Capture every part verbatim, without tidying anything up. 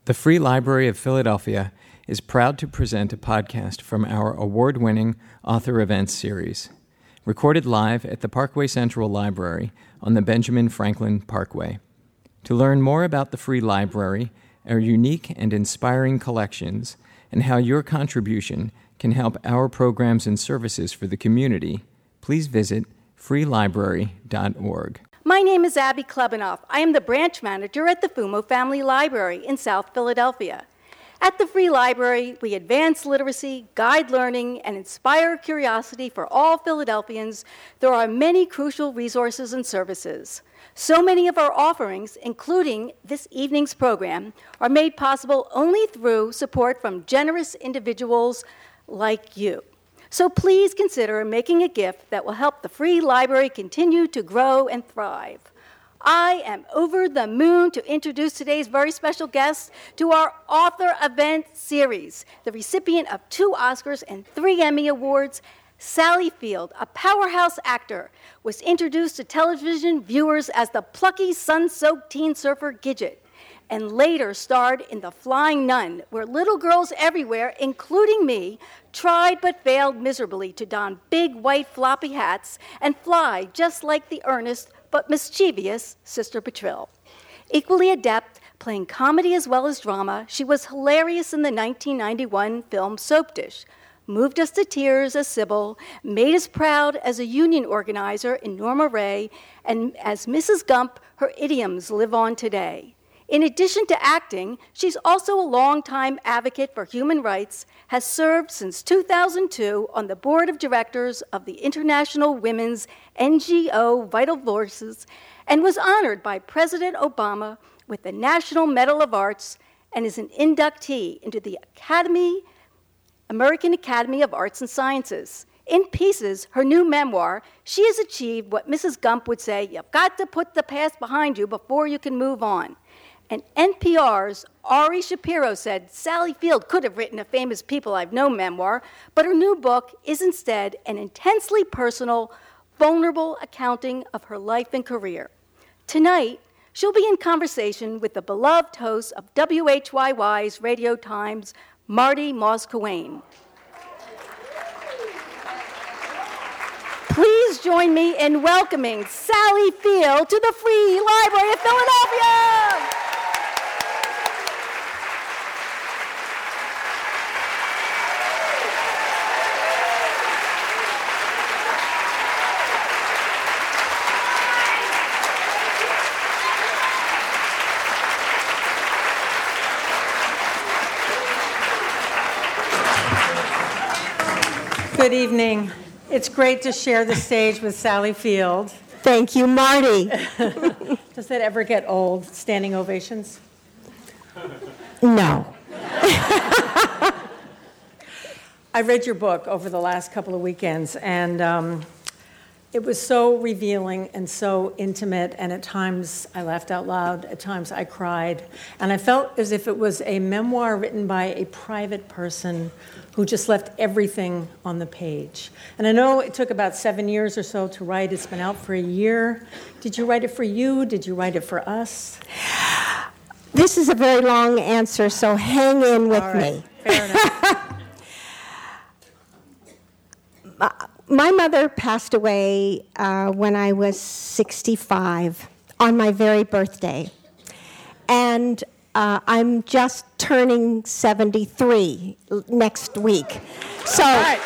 The Free Library of Philadelphia is proud to present a podcast from our award-winning Author Events series, recorded live at the Parkway Central Library on the Benjamin Franklin Parkway. To learn more about the Free Library, our unique and inspiring collections, and how your contribution can help our programs and services for the community, please visit free library dot org. My name is Abby Klebanoff. I am the branch manager at the Fumo Family Library in South Philadelphia. At the Free Library, we advance literacy, guide learning, and inspire curiosity for all Philadelphians through our many crucial resources and services. So many of our offerings, including this evening's program, are made possible only through support from generous individuals like you. So please consider making a gift that will help the Free Library continue to grow and thrive. I am over the moon to introduce today's very special guest to our Author Event series, the recipient of two Oscars and three Emmy Awards. Sally Field, a powerhouse actor, was introduced to television viewers as the plucky, sun-soaked teen surfer Gidget, and later starred in The Flying Nun, where little girls everywhere, including me, tried but failed miserably to don big white floppy hats and fly just like the earnest but mischievous Sister Patril. Equally adept, playing comedy as well as drama, she was hilarious in the nineteen ninety-one film Soap Dish, moved us to tears as Sybil, made us proud as a union organizer in Norma Ray, and as Missus Gump, her idioms live on today. In addition to acting, she's also a longtime advocate for human rights, has served since two thousand two on the board of directors of the International Women's N G O Vital Voices, and was honored by President Obama with the National Medal of Arts, and is an inductee into the Academy, American Academy of Arts and Sciences. In Pieces, her new memoir, she has achieved what Missus Gump would say, you've got to put the past behind you before you can move on. And N P R's Ari Shapiro said Sally Field could have written a famous People I've Known memoir, but her new book is instead an intensely personal, vulnerable accounting of her life and career. Tonight, she'll be in conversation with the beloved host of W H Y Y's Radio Times, Marty Moss-Coane. Please join me in welcoming Sally Field to the Free Library of Philadelphia. Good evening. It's great to share the stage with Sally Field. Thank you, Marty. Does that ever get old, standing ovations? No. I read your book over the last couple of weekends, and um, it was so revealing and so intimate, and at times I laughed out loud, at times I cried, and I felt as if it was a memoir written by a private person who just left everything on the page. And I know it took about seven years or so to write. It's been out for a year. Did you write it for you? Did you write it for us? This is a very long answer, so hang in with All right. me. Fair enough. My mother passed away uh, when I was sixty-five, on my very birthday. And uh, I'm just turning seventy-three next week. So right.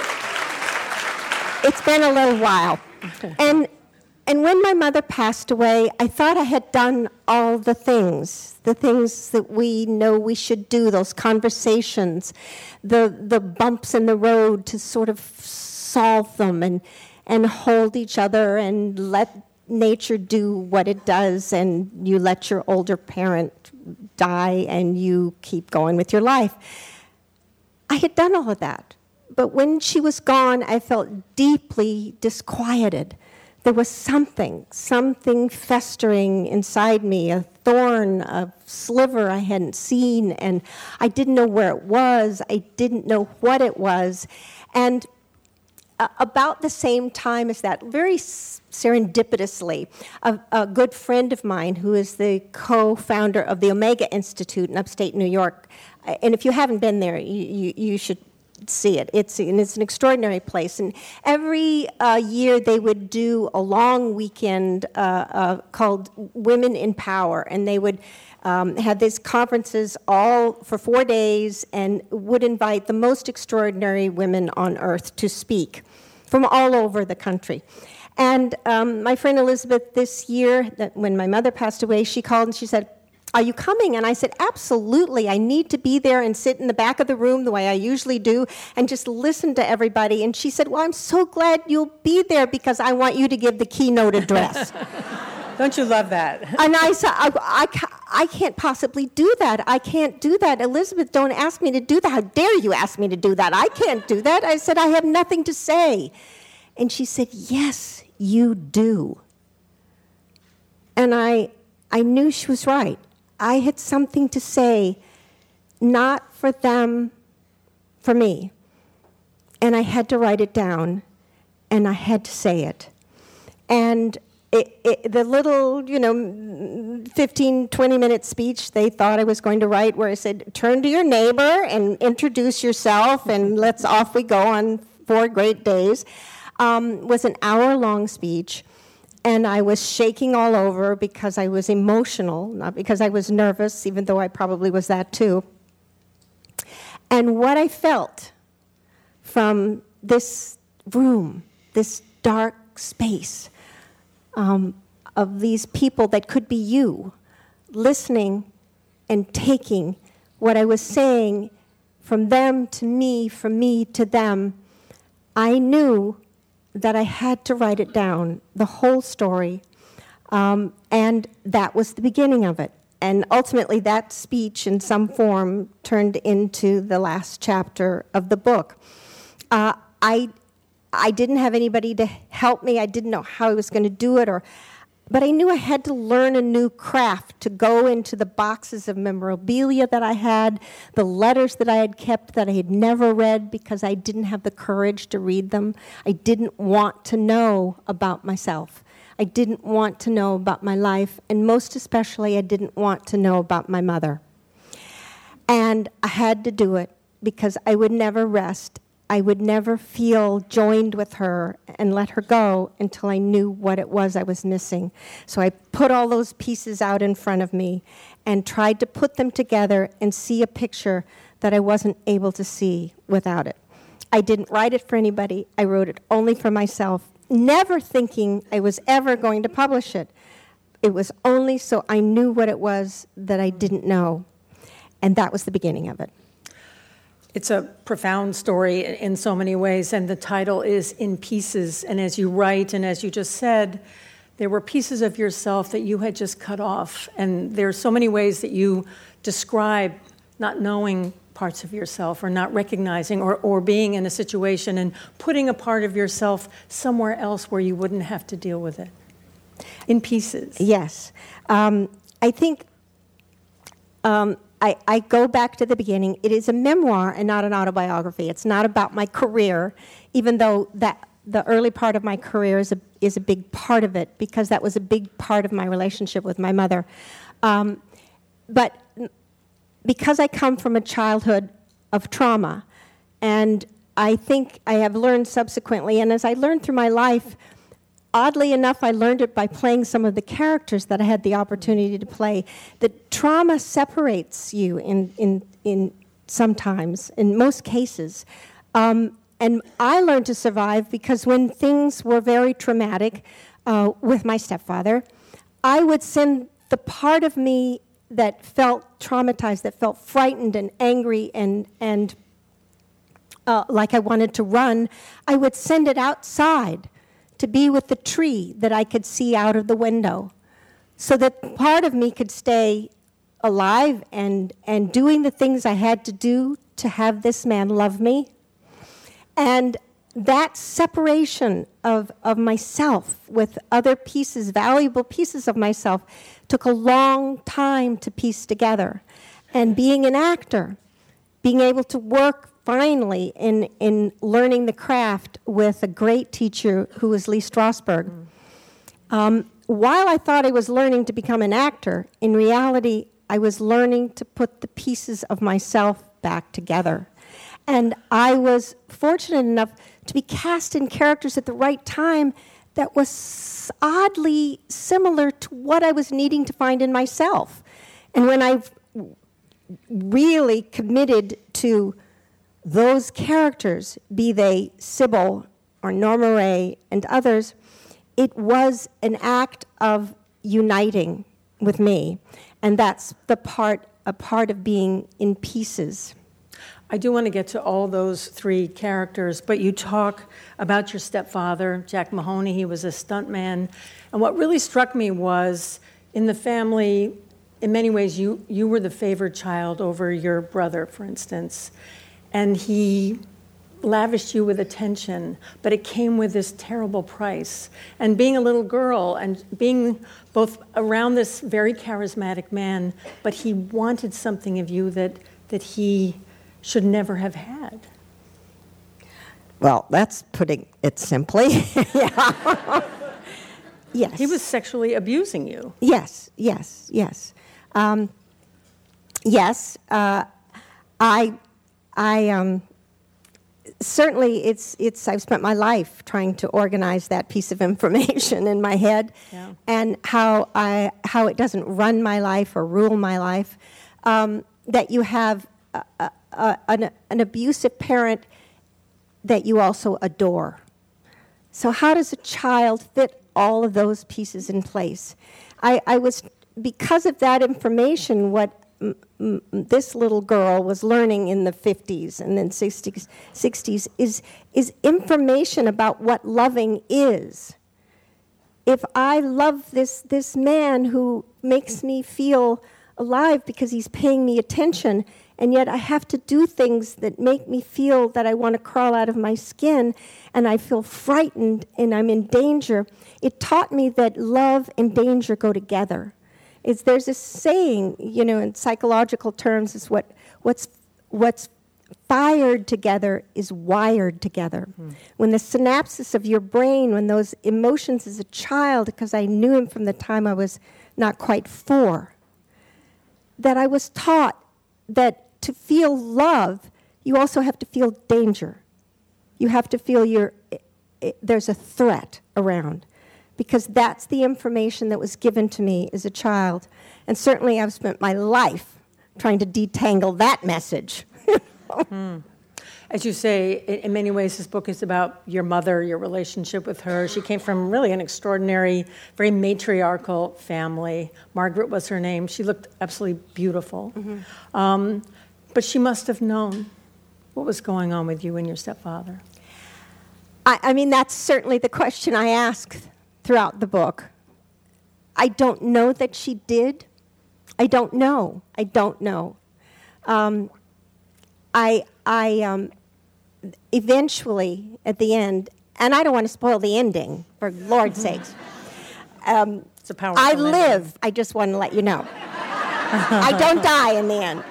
It's been a little while. And and when my mother passed away, I thought I had done all the things, the things that we know we should do, those conversations, the the bumps in the road to sort of solve them and and hold each other and let nature do what it does, and you let your older parent die and you keep going with your life. I had done all of that. But when she was gone, I felt deeply disquieted. There was something, something festering inside me, a thorn, a sliver I hadn't seen, and I didn't know where it was. I didn't know what it was. And uh, about the same time as that, very serendipitously, a, a good friend of mine who is the co-founder of the Omega Institute in upstate New York, and if you haven't been there, you, you, you should see it. It's, and it's an extraordinary place. And every uh, year they would do a long weekend uh, uh, called Women in Power, and they would um, have these conferences all for four days and would invite the most extraordinary women on earth to speak from all over the country. And um, my friend Elizabeth this year, that when my mother passed away, she called and she said, "Are you coming?" And I said, "Absolutely. I need to be there and sit in the back of the room the way I usually do and just listen to everybody." And she said, "Well, I'm so glad you'll be there because I want you to give the keynote address." Don't you love that? And I said, I, I, I can't possibly do that. I can't do that. Elizabeth, don't ask me to do that. How dare you ask me to do that? I can't do that. I said, "I have nothing to say." And she said, "Yes, you do." And I, I knew she was right. I had something to say, not for them, for me. And I had to write it down, and I had to say it. And it, it, the little, you know, fifteen, twenty-minute speech they thought I was going to write where I said, "Turn to your neighbor and introduce yourself, and let's off we go on four great days," um, was an hour-long speech. And I was shaking all over because I was emotional, not because I was nervous, even though I probably was that too. And what I felt from this room, this dark space um, of these people that could be you, listening and taking what I was saying from them to me, from me to them, I knew that I had to write it down, the whole story, um, and that was the beginning of it. And ultimately, that speech in some form turned into the last chapter of the book. Uh, I, I didn't have anybody to help me. I didn't know how I was going to do it, or, but I knew I had to learn a new craft to go into the boxes of memorabilia that I had, the letters that I had kept that I had never read because I didn't have the courage to read them. I didn't want to know about myself. I didn't want to know about my life, and most especially, I didn't want to know about my mother. And I had to do it because I would never rest. I would never feel joined with her and let her go until I knew what it was I was missing. So I put all those pieces out in front of me and tried to put them together and see a picture that I wasn't able to see without it. I didn't write it for anybody. I wrote it only for myself, never thinking I was ever going to publish it. It was only so I knew what it was that I didn't know. And that was the beginning of it. It's a profound story in so many ways, and the title is In Pieces. And as you write, and as you just said, there were pieces of yourself that you had just cut off. And there are so many ways that you describe not knowing parts of yourself or not recognizing or, or being in a situation and putting a part of yourself somewhere else where you wouldn't have to deal with it. In pieces. Yes. Um, I think... Um, I, I go back to the beginning. It is a memoir and not an autobiography. It's not about my career, even though that the early part of my career is a, is a big part of it, because that was a big part of my relationship with my mother. Um, but because I come from a childhood of trauma, and I think I have learned subsequently, and as I learned through my life, oddly enough, I learned it by playing some of the characters that I had the opportunity to play. That trauma separates you in in in sometimes, in most cases. Um, and I learned to survive because when things were very traumatic uh, with my stepfather, I would send the part of me that felt traumatized, that felt frightened and angry and and uh, like I wanted to run, I would send it outside to be with the tree that I could see out of the window, so that part of me could stay alive and, and doing the things I had to do to have this man love me. And that separation of, of myself with other pieces, valuable pieces of myself, took a long time to piece together. And being an actor, being able to work finally in, in learning the craft with a great teacher who was Lee Strasberg. Mm. Um, while I thought I was learning to become an actor, in reality, I was learning to put the pieces of myself back together. And I was fortunate enough to be cast in characters at the right time that was oddly similar to what I was needing to find in myself. And when I really committed to those characters, be they Sybil or Norma Ray and others, it was an act of uniting with me. And that's the part, a part of being in pieces. I do want to get to all those three characters, but you talk about your stepfather, Jack Mahoney. He was a stuntman. And what really struck me was, in the family, in many ways, you, you were the favored child over your brother, for instance. And he lavished you with attention, but it came with this terrible price. And being a little girl and being both around this very charismatic man, but he wanted something of you that, that he should never have had. Well, that's putting it simply. Yeah. Yes. He was sexually abusing you. Yes, yes, yes. Um, yes, uh, I, I um, certainly it's it's. I've spent my life trying to organize that piece of information in my head, yeah. and how I how it doesn't run my life or rule my life. Um, that you have a, a, a, an, an abusive parent that you also adore. So how does a child fit all of those pieces in place? I, I was, because of that information, what m- m- this little girl was learning in the fifties and then sixties, sixties is, is information about what loving is. If I love this, this man who makes me feel alive because he's paying me attention, and yet I have to do things that make me feel that I want to crawl out of my skin, and I feel frightened and I'm in danger. It taught me that love and danger go together. It's, there's this saying, you know, in psychological terms, is what what's what's fired together is wired together. Mm-hmm. When the synapses of your brain, when those emotions as a child, because I knew him from the time I was not quite four, that I was taught that to feel love, you also have to feel danger. You have to feel you're, there's a threat around, because that's the information that was given to me as a child. And certainly I've spent my life trying to detangle that message. hmm. As you say, in many ways, this book is about your mother, your relationship with her. She came from really an extraordinary, very matriarchal family. Margaret was her name. She looked absolutely beautiful. Mm-hmm. Um, but she must have known what was going on with you and your stepfather. I, I mean, that's certainly the question I ask throughout the book. I don't know that she did. I don't know. I don't know. Um, I, I, um, eventually, at the end, and I don't want to spoil the ending, for Lord's sakes. Um, it's a powerful I ending. live. I just want to let you know. I don't die in the end.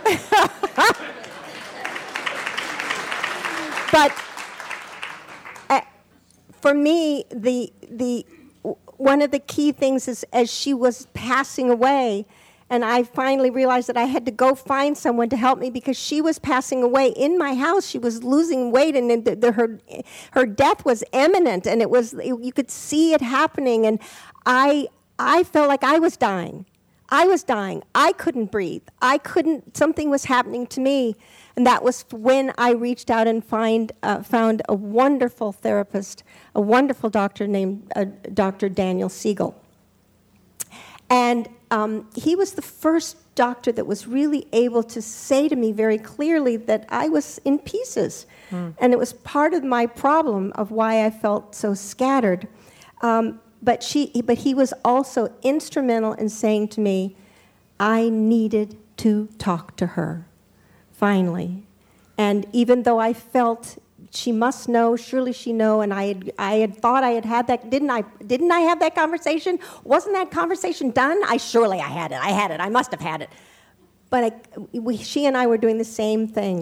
But uh, for me, the the one of the key things is, as she was passing away, and I finally realized that I had to go find someone to help me, because she was passing away in my house. She was losing weight, and the, the, her her death was imminent, and it was you could see it happening. And I I felt like I was dying. I was dying. I couldn't breathe. I couldn't. Something was happening to me, and that was when I reached out and find uh, found a wonderful therapist, a wonderful doctor named uh, Doctor Daniel Siegel, and. Um, he was the first doctor that was really able to say to me very clearly that I was in pieces. Mm. And it was part of my problem of why I felt so scattered. Um, but, she, but he was also instrumental in saying to me, I needed to talk to her, finally. And even though I felt she must know, surely she know, and I had, I had thought I had had that, didn't I, didn't I have that conversation? Wasn't that conversation done? I surely I had it, I had it, I must have had it. But I, we, she and I were doing the same thing,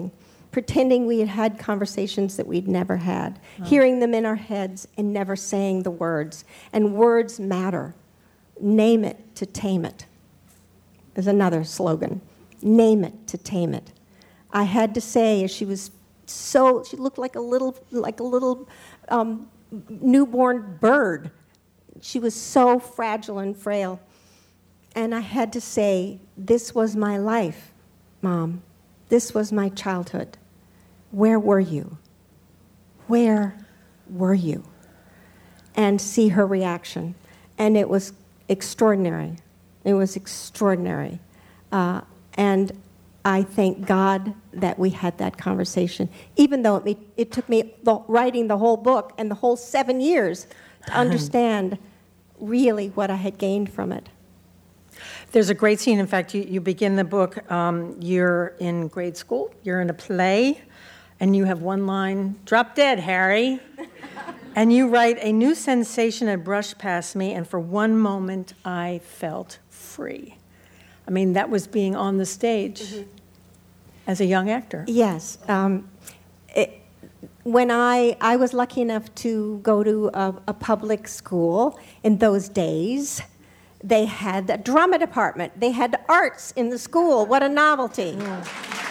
pretending we had had conversations that we'd never had, oh. hearing them in our heads and never saying the words. And words matter. Name it to tame it is another slogan. Name it to tame it. I had to say, as she was so, she looked like a little, like a little um, newborn bird. She was so fragile and frail. And I had to say, this was my life, Mom. This was my childhood. Where were you? Where were you? And see her reaction. And it was extraordinary. It was extraordinary. Uh, and I thank God that we had that conversation, even though it, it took me the, writing the whole book and the whole seven years to understand really what I had gained from it. There's a great scene. In fact, you, you begin the book, um, you're in grade school, you're in a play, and you have one line, "Drop dead, Harry." And you write, "A new sensation had brushed past me, and for one moment I felt free." I mean, that was being on the stage mm-hmm. as a young actor. Yes. Um, it, when I, I was lucky enough to go to a, a public school in those days, they had a drama department. They had arts in the school. What a novelty. Yeah.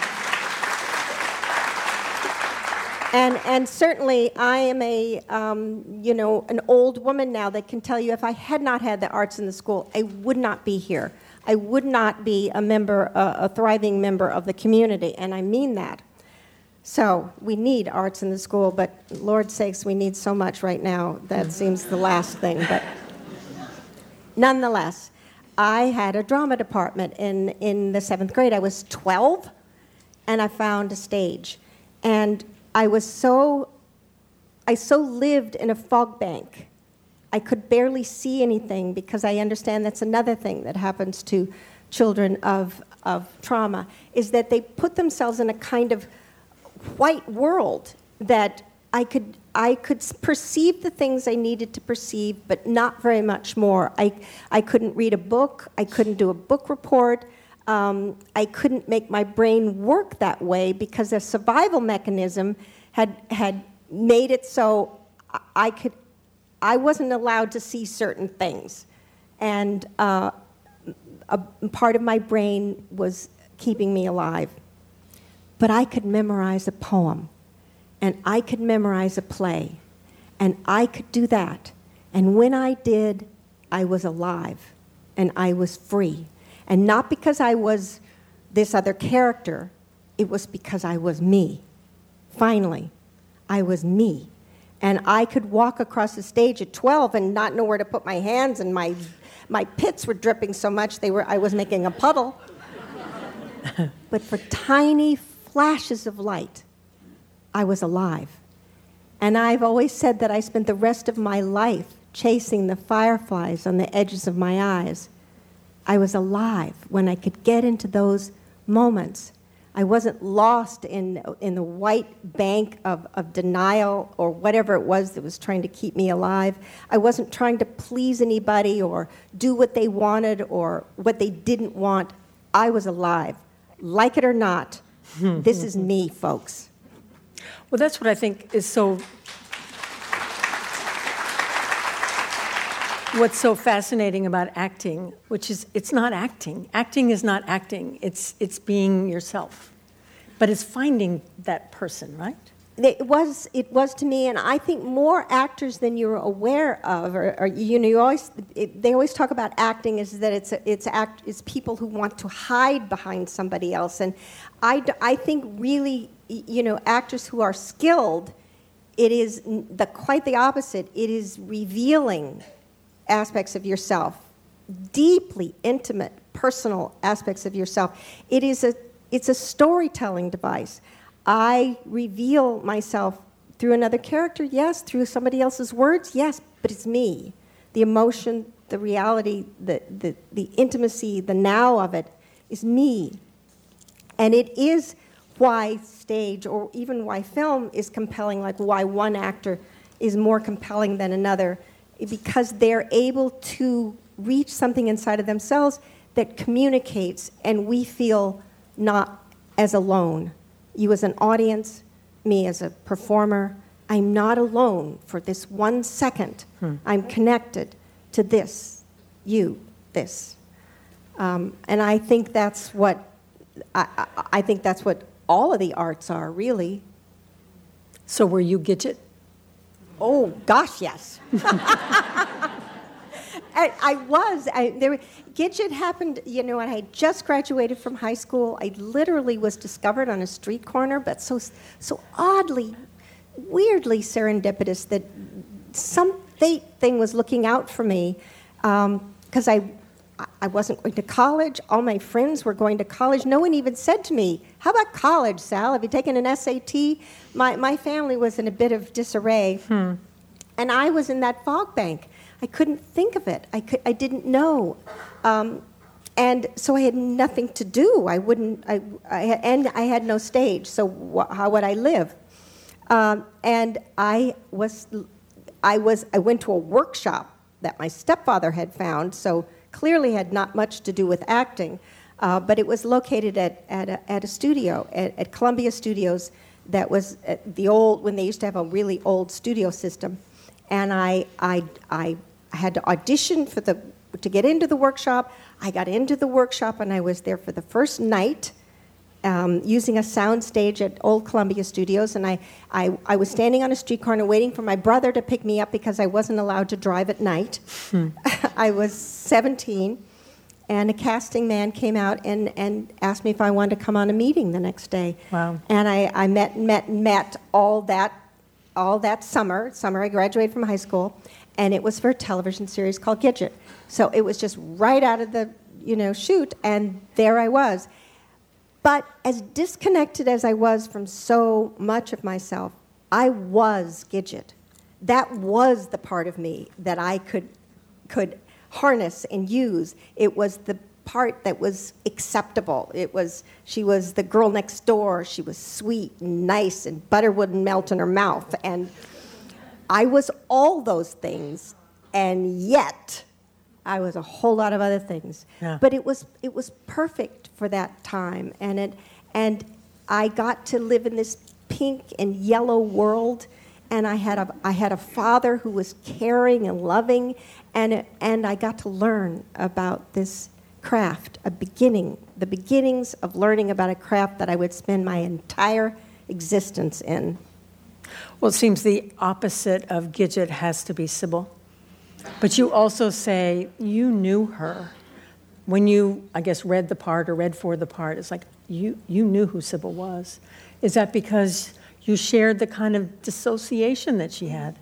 And and certainly I am a, um, you know, an old woman now that can tell you if I had not had the arts in the school, I would not be here. I would not be a member, uh, a thriving member of the community, and I mean that. So we need arts in the school, but Lord's sakes, we need so much right now. That seems the last thing, but nonetheless, I had a drama department in, in the seventh grade. I was twelve, and I found a stage. And I was so, I so lived in a fog bank. I could barely see anything because I understand that's another thing that happens to children of, of trauma, is that they put themselves in a kind of white world that I could I could perceive the things I needed to perceive, but not very much more. I, I couldn't read a book. I couldn't do a book report. Um, I couldn't make my brain work that way because a survival mechanism had had made it so I could I wasn't allowed to see certain things, and uh, a part of my brain was keeping me alive. But I could memorize a poem, and I could memorize a play, and I could do that. And when I did, I was alive, and I was free. And not because I was this other character, it was because I was me. Finally, I was me. And I could walk across the stage at twelve and not know where to put my hands, and my my pits were dripping so much they were I was making a puddle. But for tiny flashes of light, I was alive. And I've always said that I spent the rest of my life chasing the fireflies on the edges of my eyes. I was alive when I could get into those moments. I wasn't lost in in the white bank of, of denial or whatever it was that was trying to keep me alive. I wasn't trying to please anybody or do what they wanted or what they didn't want. I was alive. Like it or not, this is me, folks. Well, that's what I think is so... What's so fascinating about acting, which is, it's not acting. Acting is not acting. It's it's being yourself. But it's finding that person, right? It was it was to me, and I think more actors than you're aware of, or, or you know, you always it, they always talk about acting is that it's a, it's act it's people who want to hide behind somebody else, and I I think really, you know, actors who are skilled, it is the quite the opposite. It is revealing aspects of yourself, deeply intimate, personal aspects of yourself. It is a it's a storytelling device. I reveal myself through another character, yes, through somebody else's words, yes, but it's me. The emotion, the reality, the the, the intimacy, the now of it is me. And it is why stage or even why film is compelling, like why one actor is more compelling than another, because they're able to reach something inside of themselves that communicates, and we feel not as alone. you as an audience, me as a performer. I'm not alone for this one second. Hmm. I'm connected to this, you, this. Um, and I think that's what I, I, I think that's what all of the arts are, really. So were you Gidget? Oh gosh, yes. I, I was. I, there, Gidget happened, you know, and I had just graduated from high school. I literally was discovered on a street corner, but so so oddly, weirdly serendipitous that some fate thing was looking out for me, because um, I I wasn't going to college. All my friends were going to college. No one even said to me, "How about college, Sal? Have you taken an S A T?" My my family was in a bit of disarray, hmm. and I was in that fog bank. I couldn't think of it. I could. I didn't know, um, and so I had nothing to do. I wouldn't. I, I and I had no stage. So wh- how would I live? Um, and I was. I was. I went to a workshop that my stepfather had found. So clearly had not much to do with acting, uh, but it was located at at a, at a studio at, at Columbia Studios. That was at the old when they used to have a really old studio system, and I I I. I had to audition for the to get into the workshop. I got into the workshop, and I was there for the first night, um, using a sound stage at Old Columbia Studios. And I, I, I was standing on a street corner waiting for my brother to pick me up because I wasn't allowed to drive at night. Hmm. I was seventeen, and a casting man came out and, and asked me if I wanted to come on a meeting the next day. Wow! And I, I met met met all that all that summer. Summer I graduated from high school. And it was for a television series called Gidget. So it was just right out of the, you know, chute, and there I was. But as disconnected as I was from so much of myself, I was Gidget. That was the part of me that I could could harness and use. It was the part that was acceptable. It was, she was the girl next door. She was sweet and nice, and butter wouldn't melt in her mouth. And I was all those things, and yet I was a whole lot of other things. Yeah. But it was it was perfect for that time, and it and I got to live in this pink and yellow world, and I had a I had a father who was caring and loving, and it, and I got to learn about this craft, a beginning, the beginnings of learning about a craft that I would spend my entire existence in. Well, it seems the opposite of Gidget has to be Sybil. But you also say you knew her. When you, I guess, read the part or read for the part, it's like you, you knew who Sybil was. Is that because you shared the kind of dissociation that she had?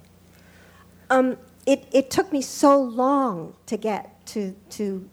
Um, it, it took me so long to get to, to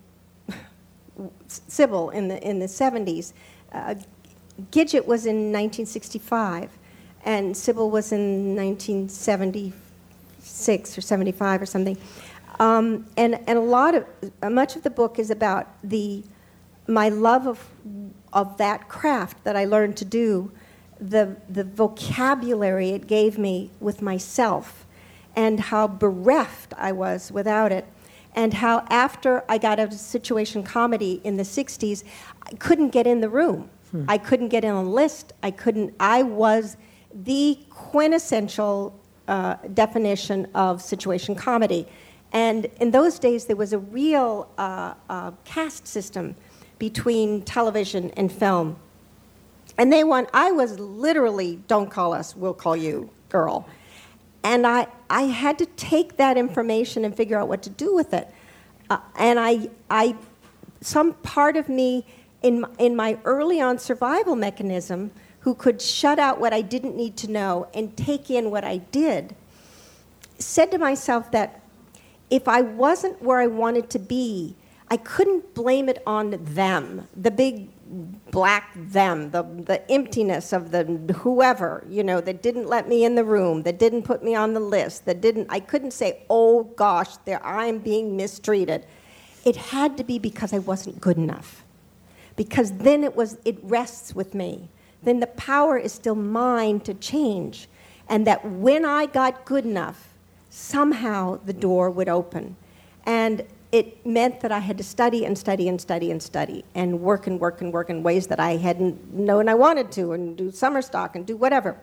Sybil in the, in the seventies. Uh, Gidget was in nineteen sixty-five. And Sybil was in nineteen seventy-six or seventy-five or something. Um, and, and a lot of, uh, much of the book is about the, my love of, of that craft that I learned to do, the, the vocabulary it gave me with myself, and how bereft I was without it, and how after I got out of situation comedy in the sixties, I couldn't get in the room. Hmm. I couldn't get in a list. I couldn't, I was the quintessential uh, definition of situation comedy. And in those days, there was a real uh, uh, caste system between television and film. And they want, I was literally, don't call us, we'll call you, girl. And I, I had to take that information and figure out what to do with it. Uh, and I, I, some part of me in my, in my early on survival mechanism who could shut out what I didn't need to know and take in what I did, said to myself that if I wasn't where I wanted to be, I couldn't blame it on them, the big black them, the, the emptiness of the whoever, you know, that didn't let me in the room, that didn't put me on the list, that didn't, I couldn't say, oh gosh, there I am being mistreated. It had to be because I wasn't good enough. Because then it was, it rests with me. Then the power is still mine to change. And that when I got good enough, somehow the door would open. And it meant that I had to study and study and study and study and work and work and work in ways that I hadn't known I wanted to, and do summer stock and do whatever.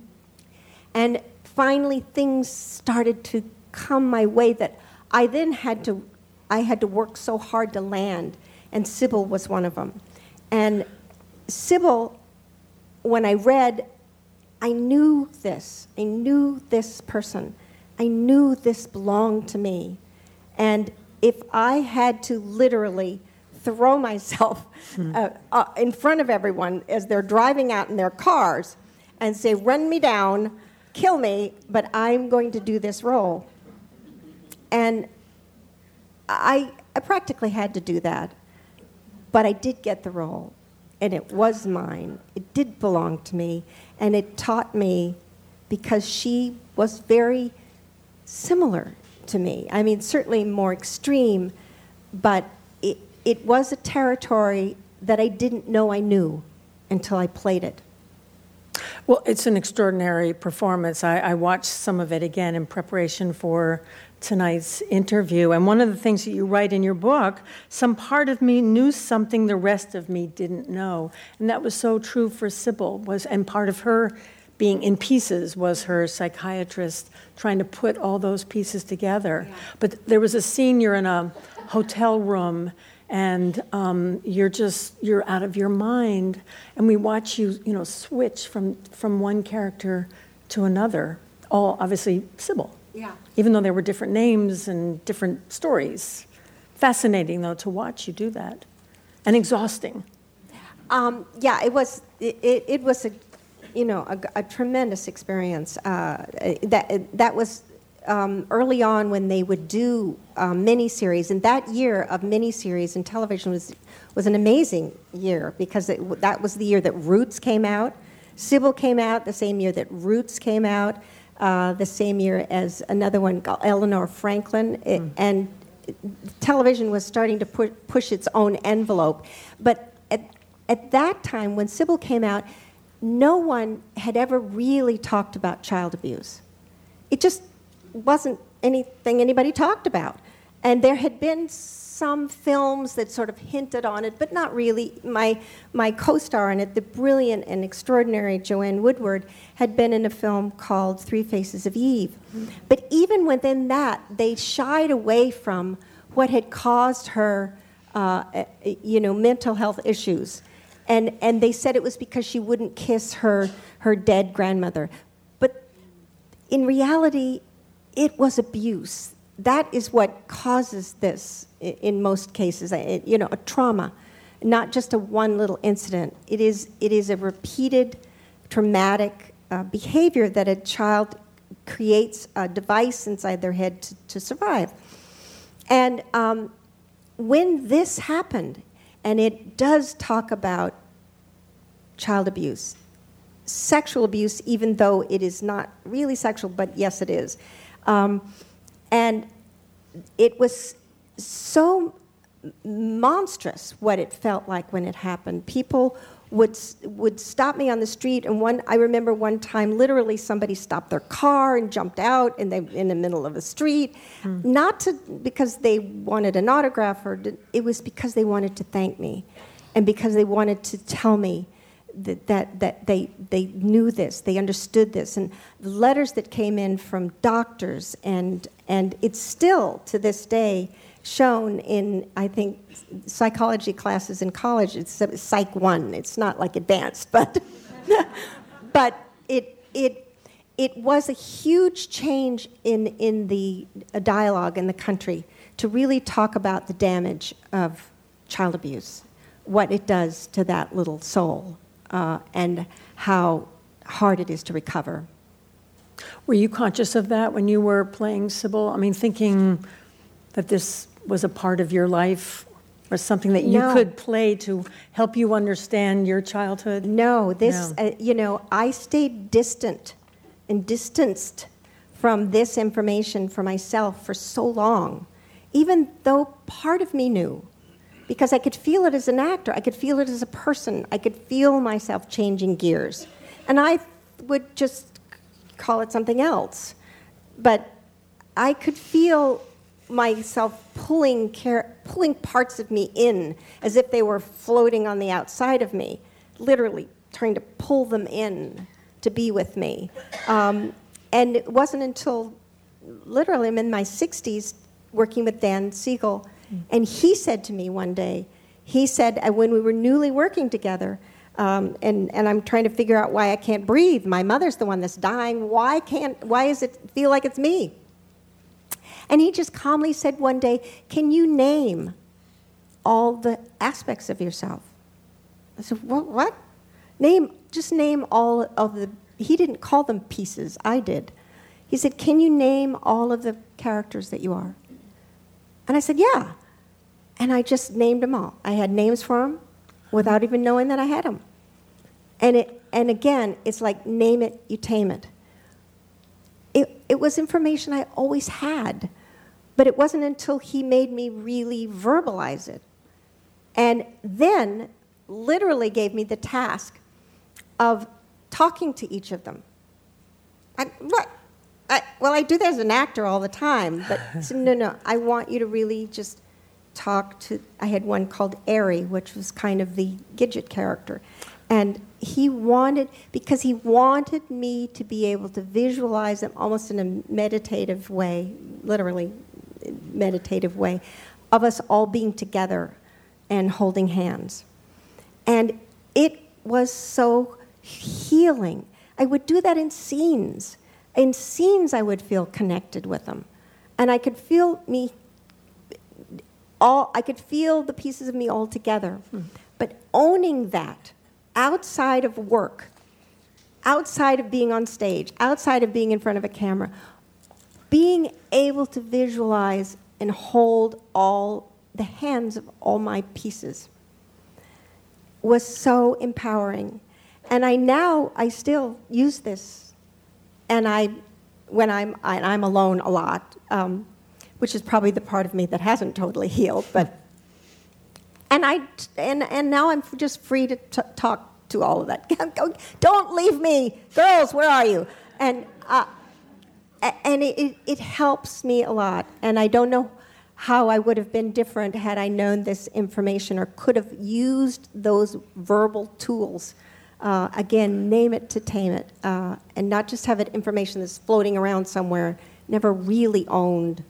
And finally, things started to come my way that I then had to, I had to work so hard to land, and Sybil was one of them. And Sybil, when I read, I knew this. I knew this person. I knew this belonged to me. And if I had to literally throw myself uh, uh, in front of everyone as they're driving out in their cars and say, run me down, kill me, but I'm going to do this role. And I, I practically had to do that. But I did get the role, and it was mine. It did belong to me, and it taught me, because she was very similar to me. I mean, certainly more extreme, but it, it was a territory that I didn't know I knew until I played it. Well, it's an extraordinary performance. I, I watched some of it again in preparation for tonight's interview. And one of the things that you write in your book, some part of me knew something the rest of me didn't know. And that was so true for Sybil, was, and part of her being in pieces was her psychiatrist trying to put all those pieces together. Yeah. But there was a scene, you're in a hotel room, and um, you're just, you're out of your mind, and we watch you, you know, switch from, from one character to another, all obviously Sybil. Yeah. Even though there were different names and different stories. Fascinating, though, to watch you do that, and exhausting. Um, yeah, it was, it, it, it was a, you know, a, a tremendous experience. Uh, that, that was Um, early on when they would do um, miniseries, and that year of miniseries in television was was an amazing year, because it, that was the year that Roots came out. Sybil came out the same year that Roots came out, uh, the same year as another one, Eleanor Franklin, it, mm. and television was starting to push, push its own envelope. But at, at that time, when Sybil came out, no one had ever really talked about child abuse. It just wasn't anything anybody talked about. And there had been some films that sort of hinted on it, but not really. My my co-star in it, the brilliant and extraordinary Joanne Woodward, had been in a film called Three Faces of Eve. But even within that, they shied away from what had caused her, uh, you know, mental health issues. And and they said it was because she wouldn't kiss her, her dead grandmother. But in reality, it was abuse. That is what causes this in most cases, you know, a trauma, not just a one little incident. It is, it is a repeated traumatic uh, behavior that a child creates a device inside their head to, to survive. And um, when this happened, and it does talk about child abuse, sexual abuse, even though it is not really sexual, but yes, it is. Um, and it was so monstrous what it felt like when it happened. People would would stop me on the street, and one I remember one time literally somebody stopped their car and jumped out, and they in the middle of the street, mm. not to because they wanted an autograph, or to, it was because they wanted to thank me, and because they wanted to tell me that, that, that they, they knew this, they understood this. And the letters that came in from doctors, and, and it's still, to this day, shown in, I think, psychology classes in college. It's Psych one. It's not like advanced, but, but it, it, it was a huge change in, in the dialogue in the country to really talk about the damage of child abuse, what it does to that little soul. Uh, and how hard it is to recover. Were you conscious of that when you were playing Sybil? I mean, thinking that this was a part of your life, or something that you no. could play to help you understand your childhood? No, this, no. Uh, you know, I stayed distant and distanced from this information for myself for so long, even though part of me knew. Because I could feel it as an actor. I could feel it as a person. I could feel myself changing gears. And I would just call it something else. But I could feel myself pulling care, pulling parts of me in as if they were floating on the outside of me, literally trying to pull them in to be with me. Um, and it wasn't until literally I'm in my sixties working with Dan Siegel, mm. and he said to me one day, he said, uh, when we were newly working together, um, and, and I'm trying to figure out why I can't breathe. My mother's the one that's dying. Why can't? Why does it feel like it's me? And he just calmly said one day, can you name all the aspects of yourself? I said, what? what? Name, just name all of the, he didn't call them pieces, I did. He said, can you name all of the characters that you are? And I said, yeah. And I just named them all. I had names for them without even knowing that I had them. And it, and again, it's like name it, you tame it. It, it was information I always had, but it wasn't until he made me really verbalize it. And then literally gave me the task of talking to each of them. I, what? I, well, I do that as an actor all the time, but I said, no, no, I want you to really just talk to, I had one called Airy, which was kind of the Gidget character. And he wanted, because he wanted me to be able to visualize them almost in a meditative way, literally meditative way, of us all being together and holding hands. And it was so healing. I would do that in scenes. In scenes, I would feel connected with them. And I could feel me, all, I could feel the pieces of me all together. Hmm. But owning that, outside of work, outside of being on stage, outside of being in front of a camera, being able to visualize and hold all the hands of all my pieces was so empowering. And I now, I still use this. And I, when I'm, I, I'm alone a lot, um, which is probably the part of me that hasn't totally healed, but, and I, and, and now I'm just free to t- talk to all of that. Don't leave me, girls, where are you? And, uh, and it, it, it helps me a lot. And I don't know how I would have been different had I known this information or could have used those verbal tools. Uh, again, name it to tame it, uh, and not just have it information that's floating around somewhere, never really owned.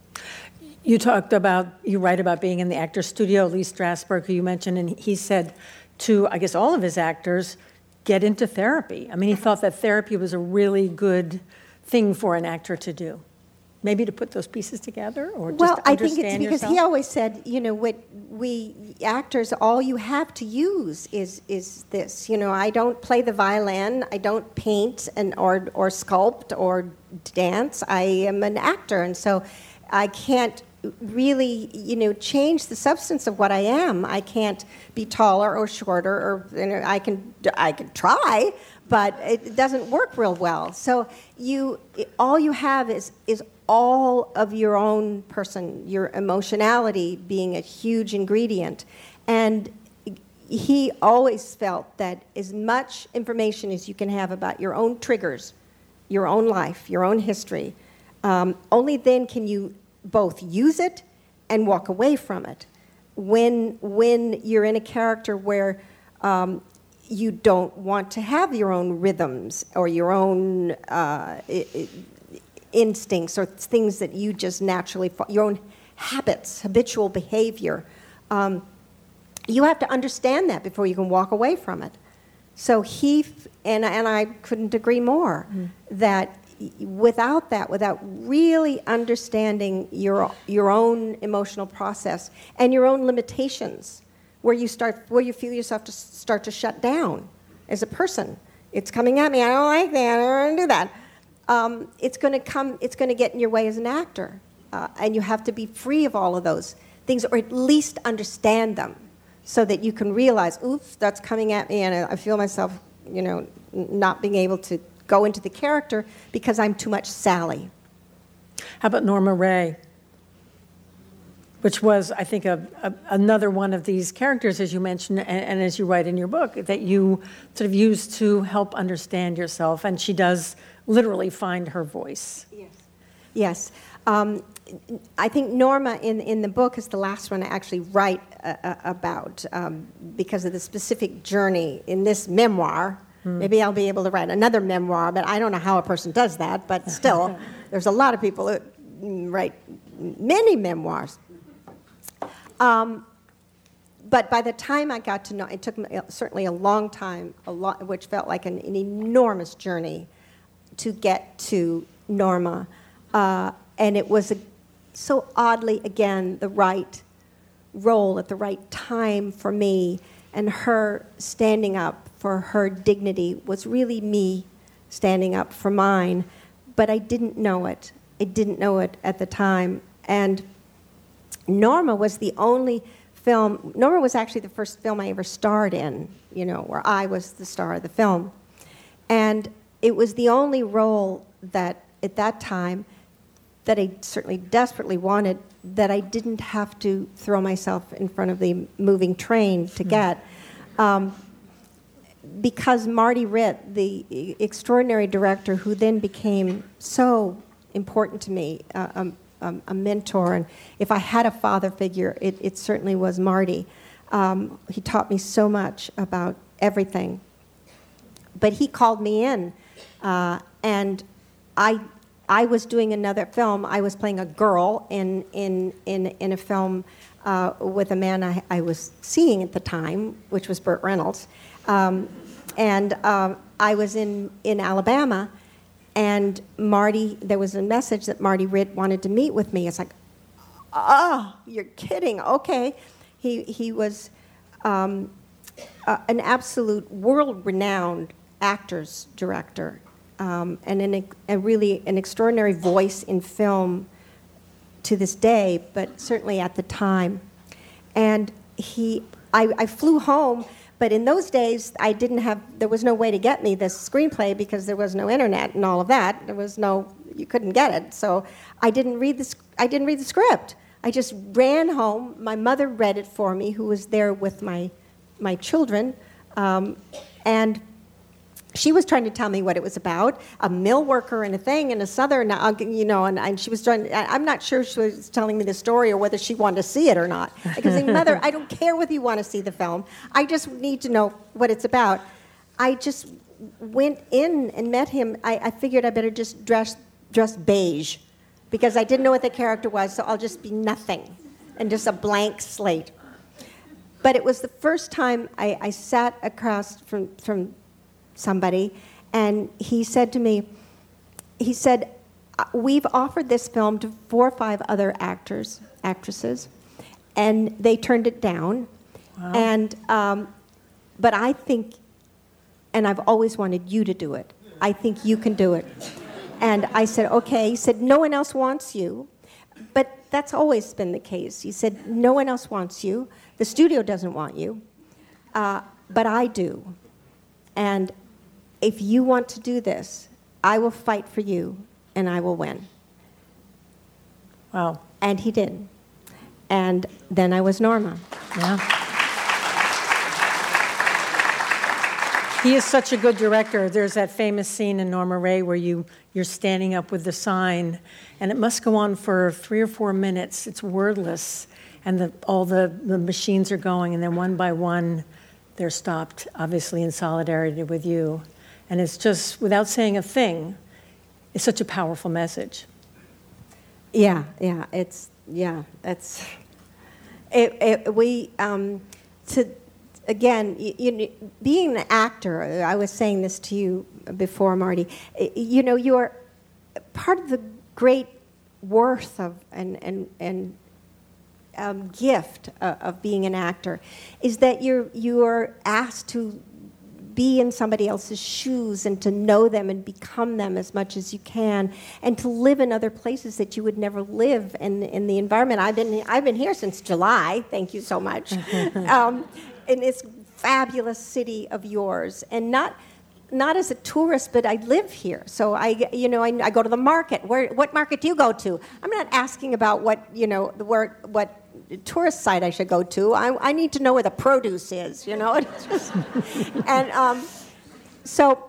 You talked about, you write about being in the actor's studio, Lee Strasberg, who you mentioned, and he said to, I guess, all of his actors, get into therapy. I mean, he thought that therapy was a really good thing for an actor to do. Maybe to put those pieces together, or just well, to understand I think it's because yourself? He always said, you know, what we actors, all you have to use is is this. You know, I don't play the violin, I don't paint and or or sculpt or dance. I am an actor, and so I can't really, you know, change the substance of what I am. I can't be taller or shorter, or you know, I can I can try, but it doesn't work real well. So you, all you have is is all of your own person, your emotionality being a huge ingredient. And he always felt that as much information as you can have about your own triggers, your own life, your own history, um, only then can you both use it and walk away from it. When, when you're in a character where um, you don't want to have your own rhythms or your own uh, it, it, instincts or things that you just naturally, your own habits, habitual behavior, um, you have to understand that before you can walk away from it. So he, and, and I couldn't agree more, mm. that without that, without really understanding your your own emotional process and your own limitations, where you start, where you feel yourself to start to shut down as a person. It's coming at me. I don't like that. I don't want to do that. Um, it's going to come. It's going to get in your way as an actor, uh, and you have to be free of all of those things, or at least understand them, so that you can realize, oops, that's coming at me, and I feel myself, you know, not being able to go into the character because I'm too much Sally. How about Norma Ray, which was, I think, a, a, another one of these characters, as you mentioned, and, and as you write in your book, that you sort of use to help understand yourself, and she does literally find her voice. Yes. Yes. Um, I think Norma in, in the book is the last one I actually write uh, about um, because of the specific journey in this memoir. Hmm. Maybe I'll be able to write another memoir, but I don't know how a person does that. But still, there's a lot of people that write many memoirs. Um, but by the time I got to know, it took me certainly a long time, a lot, which felt like an, an enormous journey to get to Norma. Uh, and it was a so oddly, again, the right role at the right time for me, and her standing up for her dignity was really me standing up for mine, but I didn't know it. I didn't know it at the time. And Norma was the only film, Norma was actually the first film I ever starred in, you know, where I was the star of the film. And it was the only role that, at that time, that I certainly desperately wanted, that I didn't have to throw myself in front of the moving train to get. Um, because Marty Ritt, the extraordinary director who then became so important to me, uh, um, um, a mentor, and if I had a father figure, it, it certainly was Marty. Um, he taught me so much about everything. But he called me in, uh, and I I was doing another film. I was playing a girl in in in, in a film uh, with a man I, I was seeing at the time, which was Burt Reynolds. Um, and uh, I was in, in Alabama, and Marty, there was a message that Marty Ritt wanted to meet with me. It's like, oh, you're kidding. Okay. He, he was um, uh, an absolute world-renowned actor's director. Um, and an, a really an extraordinary voice in film to this day, but certainly at the time. And he, I, I flew home, but in those days I didn't have, there was no way to get me this screenplay because there was no internet and all of that. There was no, you couldn't get it. So I didn't read the, I didn't read the script. I just ran home. My mother read it for me, who was there with my, my children, um, and she was trying to tell me what it was about, a mill worker and a thing and a southern, you know, and, and she was trying, I'm not sure she was telling me the story or whether she wanted to see it or not. Because, like, Mother, I don't care whether you want to see the film. I just need to know what it's about. I just went in and met him. I, I figured I better just dress, dress beige because I didn't know what the character was, so I'll just be nothing and just a blank slate. But it was the first time I, I sat across from, from somebody, and he said to me, he said, we've offered this film to four or five other actors, actresses, and they turned it down. Wow. And um, but I think, and I've always wanted you to do it. I think you can do it. And I said, okay. He said, no one else wants you. But that's always been the case. He said, no one else wants you. The studio doesn't want you. Uh, but I do. And if you want to do this, I will fight for you, and I will win. Wow. And he did. And then I was Norma. Yeah. He is such a good director. There's that famous scene in Norma Rae where you, you're standing up with the sign, and it must go on for three or four minutes. It's wordless, and the, all the, the machines are going, and then one by one, they're stopped, obviously in solidarity with you. And it's just, without saying a thing, it's such a powerful message. Yeah, yeah, it's, yeah, that's, it, it, we, um, to, again, you, you, being an actor, I was saying this to you before, Marty, you know, you're part of the great worth of, and, and, and um, gift of, of being an actor is that you're, you're asked to be in somebody else's shoes and to know them and become them as much as you can, and to live in other places that you would never live in, in the environment. I've been I've been here since July. Thank you so much. um, in this fabulous city of yours, and not not as a tourist, but I live here. So I you know I, I go to the market. Where what market do you go to? I'm not asking about what you know the where what. tourist site I should go to. I, I need to know where the produce is, you know. It's just, and um, so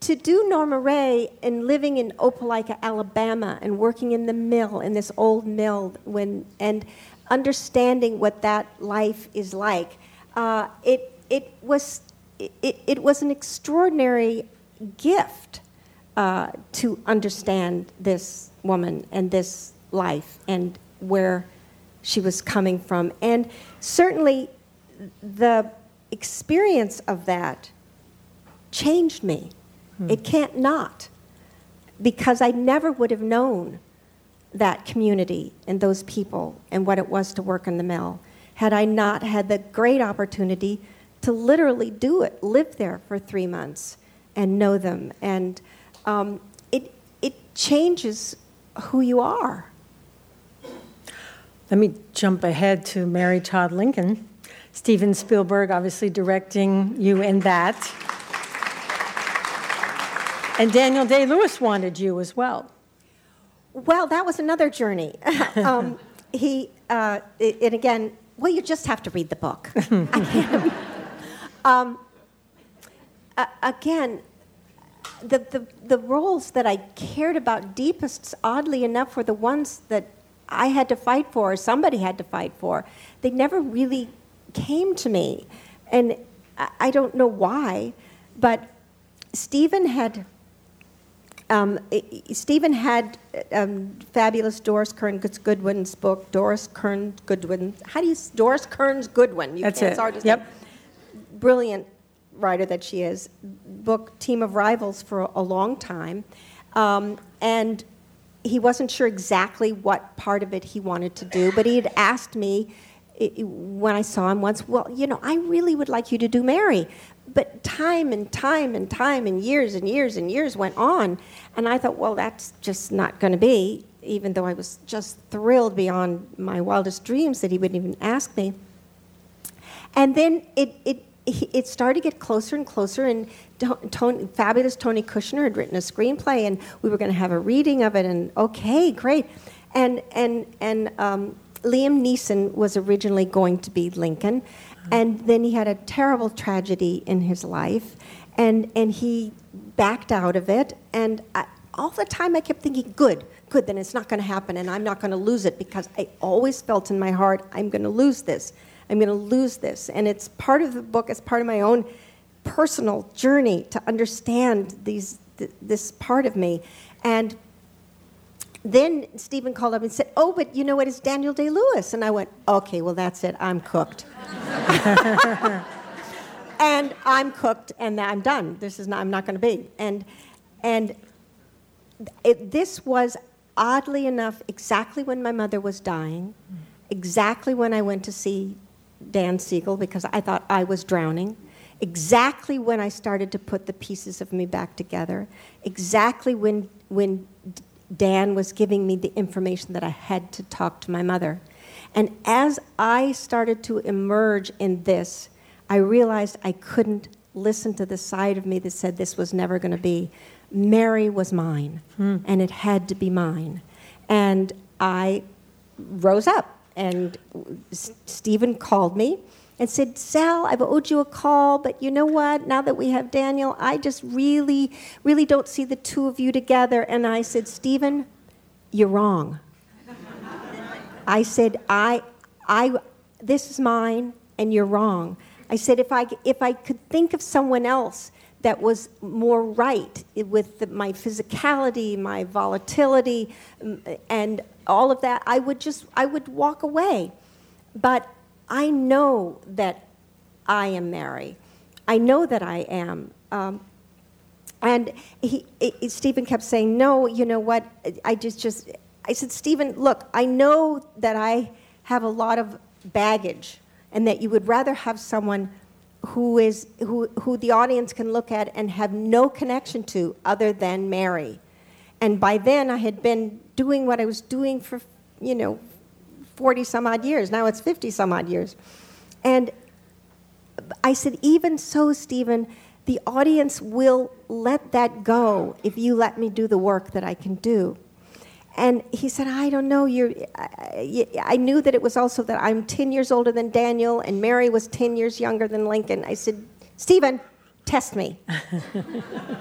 to do Norma Rae and living in Opelika, Alabama, and working in the mill, in this old mill, when and understanding what that life is like, uh, it it was it, it was an extraordinary gift uh, to understand this woman and this life and where she was coming from, and certainly the experience of that changed me. Hmm. It can't not, because I never would have known that community and those people and what it was to work in the mill had I not had the great opportunity to literally do it, live there for three months and know them. And um, it, it changes who you are. Let me jump ahead to Mary Todd Lincoln. Steven Spielberg obviously directing you in that. And Daniel Day-Lewis wanted you as well. Well, that was another journey. um, he, uh, it, and again, well, you just have to read the book. I can't. Um, uh, again, the, the, the roles that I cared about deepest, oddly enough, were the ones that I had to fight for, or somebody had to fight for. They never really came to me. And I, I don't know why, but Steven had... Um, Steven had um, fabulous Doris Kearns Goodwin's book, Doris Kearns Goodwin. How do you, Doris Kearns Goodwin? You That's can't, it. It's hard to say. Yep. Brilliant writer that she is. Book Team of Rivals for a, a long time. Um, and he wasn't sure exactly what part of it he wanted to do, but he had asked me it, when I saw him once, well, you know, I really would like you to do Mary. But time and time and time and years and years and years went on, and I thought, well, that's just not going to be, even though I was just thrilled beyond my wildest dreams that he would even ask me. And then it it it started to get closer and closer, and Tony, fabulous Tony Kushner had written a screenplay, and we were going to have a reading of it, and okay, great. And, and, and um, Liam Neeson was originally going to be Lincoln, and then he had a terrible tragedy in his life, and and he backed out of it. And I, all the time I kept thinking, good, good, then it's not going to happen, and I'm not going to lose it, because I always felt in my heart, I'm going to lose this. I'm going to lose this. And it's part of the book, it's part of my own personal journey to understand these th- this part of me. And then Steven called up and said, oh, but you know what, it's Daniel Day-Lewis. And I went, okay, well, that's it. I'm cooked. And I'm cooked, and I'm done. This is not, I'm not going to be. And and it, this was, oddly enough, exactly when my mother was dying, exactly when I went to see Dan Siegel, because I thought I was drowning, exactly when I started to put the pieces of me back together, exactly when when Dan was giving me the information that I had to talk to my mother. And as I started to emerge in this, I realized I couldn't listen to the side of me that said this was never going to be. Mary was mine, hmm. and it had to be mine. And I rose up, and S- Steven called me and said, Sal, I've owed you a call, but you know what? Now that we have Daniel, I just really, really don't see the two of you together. And I said, Steven, you're wrong. I said, I, I, this is mine, and you're wrong. I said, if I, if I could think of someone else that was more right with the, my physicality, my volatility, and all of that, I would just, I would walk away. But I know that I am Mary. I know that I am. Um, and he, he, Steven kept saying, no, you know what, I just, just, I said, Steven, look, I know that I have a lot of baggage, and that you would rather have someone who is who who the audience can look at and have no connection to other than Mary. And by then I had been doing what I was doing for, you know, forty some odd years. Now it's fifty some odd years. And I said, even so, Steven, the audience will let that go if you let me do the work that I can do. And he said, I don't know, you're, I, I knew that it was also that I'm ten years older than Daniel, and Mary was ten years younger than Lincoln. I said, Steven, test me.